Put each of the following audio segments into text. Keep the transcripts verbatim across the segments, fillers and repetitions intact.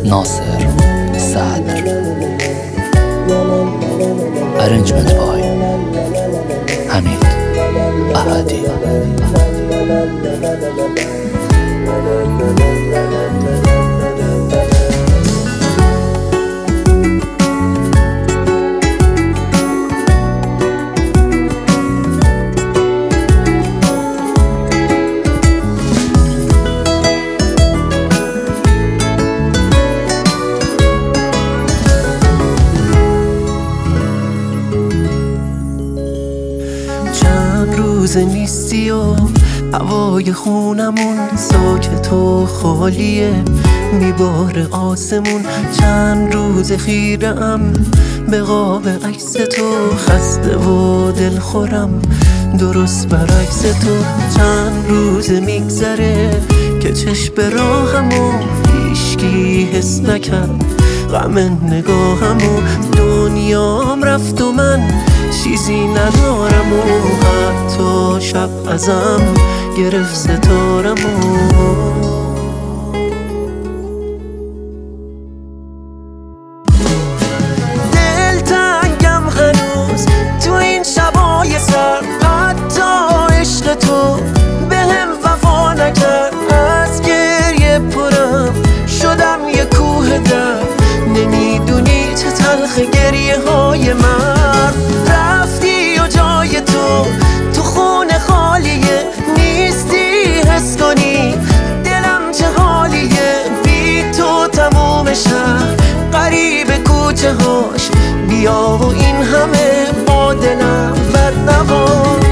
ناصر صدر. Arrangement by حمید احدی. روز نیستی و هوای خونمون ساکت و خالیه، میباره آسمون. چند روز خیره‌ام به قاب عکس تو، خسته و دلخورم درست برعکس تو. چند روز میگذره که چشم راهمو هیچکی حس نکرد، غم نگاهمو. دنیام رفت و من چیزی ندارم و حتی شب ازم گرفت ستارمو. دلتنگم هنوز تو این شبای سر، حتی عشق تو به هم وفا نکرد. از گریه پرم شدم یه کوه درد، نمیدونی چه تلخ گریه های مرد. رفتی و جای تو تو خونه خالیه، نیستی حس کنی دلم چه حالیه. بی تو تموم شهر غریب کوچه هاش، بیا و این همه با دلم بد نباش.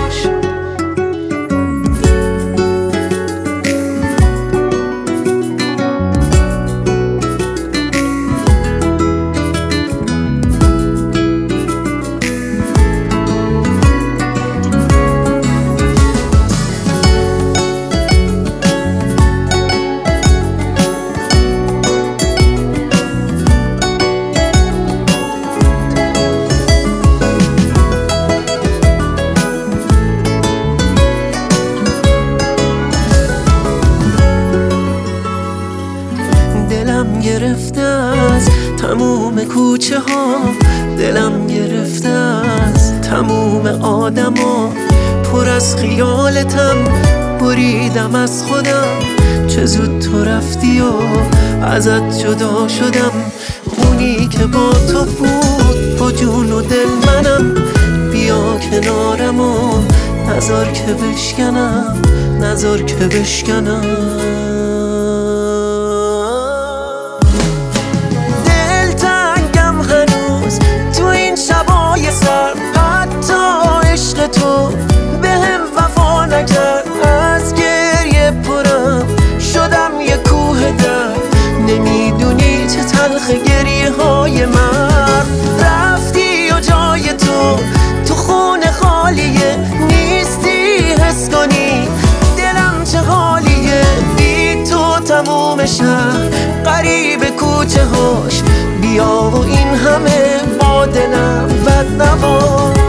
دلم گرفته از تموم کوچه ها، دلم گرفته از تموم آدما. پر از خیالتم بریدم از خودم، چه زود تو رفتی و ازت جدا شدم. اونی که با تو بود با جون و دل منم، بیا کنارم و نذار که بشکنم، نذار که بشکنم. تو به هم وفا نکرد، از گریه پرم شدم یه کوه درد. نمیدونی چه تلخ گریه های مرد. رفتی و جای تو تو خونه خالیه، نیستی حس کنی دلم چه حالیه. بی تو تموم شهر غریب کوچه هاش، بیا و این همه با دلم بد نباش.